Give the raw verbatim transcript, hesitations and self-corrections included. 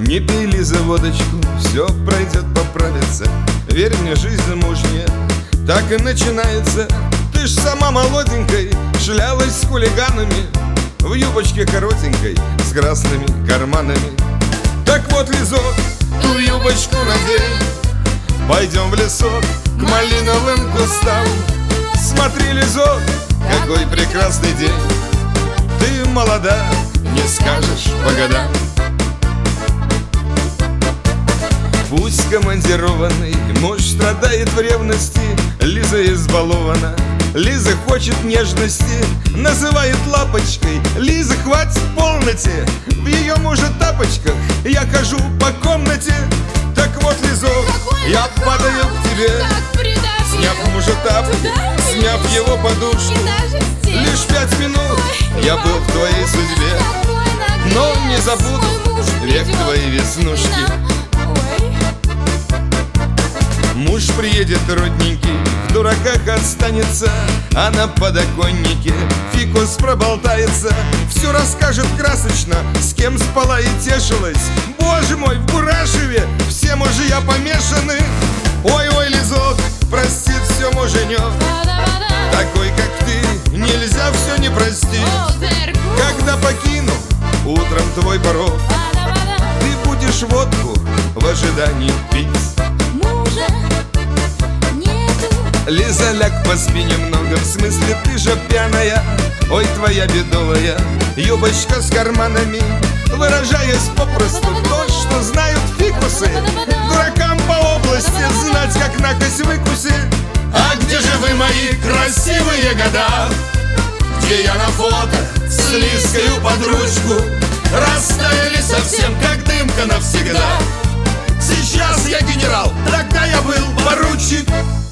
Не пей, Лиза, водочку, все пройдет, поправится. Верь мне, жизнь мужняя так и начинается. Ты ж сама молоденькой шлялась с хулиганами в юбочке коротенькой с красными карманами. Так вот, Лизок, ту юбочку надень, пойдем в лесок к малиновым кустам. Смотри, Лизок, какой прекрасный день. Ты молода, не скажешь по годам. Пусть командированный муж страдает в ревности, Лиза избалована, Лиза хочет нежности, называет лапочкой. Лиза, хватит в полноте, в ее мужа тапочках я хожу по комнате. Так вот, Лизок, я падаю к тебе, сняв мужа тапки, сняв его подушку. Лишь пять минут я был в твоей судьбе, но не забуду век твоей веснушки. Муж приедет родненький, в дураках останется, а на подоконнике фикус проболтается. Все расскажет красочно, с кем спала и тешилась. Боже мой, в Бурашеве все мужья помешаны. Ой-ой, Лизок, простит все муженек, такой, как ты, нельзя все не простить. Когда покину утром твой порог, ты будешь водку в ожидании пить. Лиза, ляг, поспи немного, в смысле ты же пьяная. Ой, твоя бедовая юбочка с карманами, выражаясь попросту то, что знают фикусы. Дуракам по области знать, как накось выкуси. А где же вы, мои красивые года, где я на фото с Лизкою под ручку? Растаяли совсем, как дымка навсегда. Сейчас я генерал, тогда я был поручик.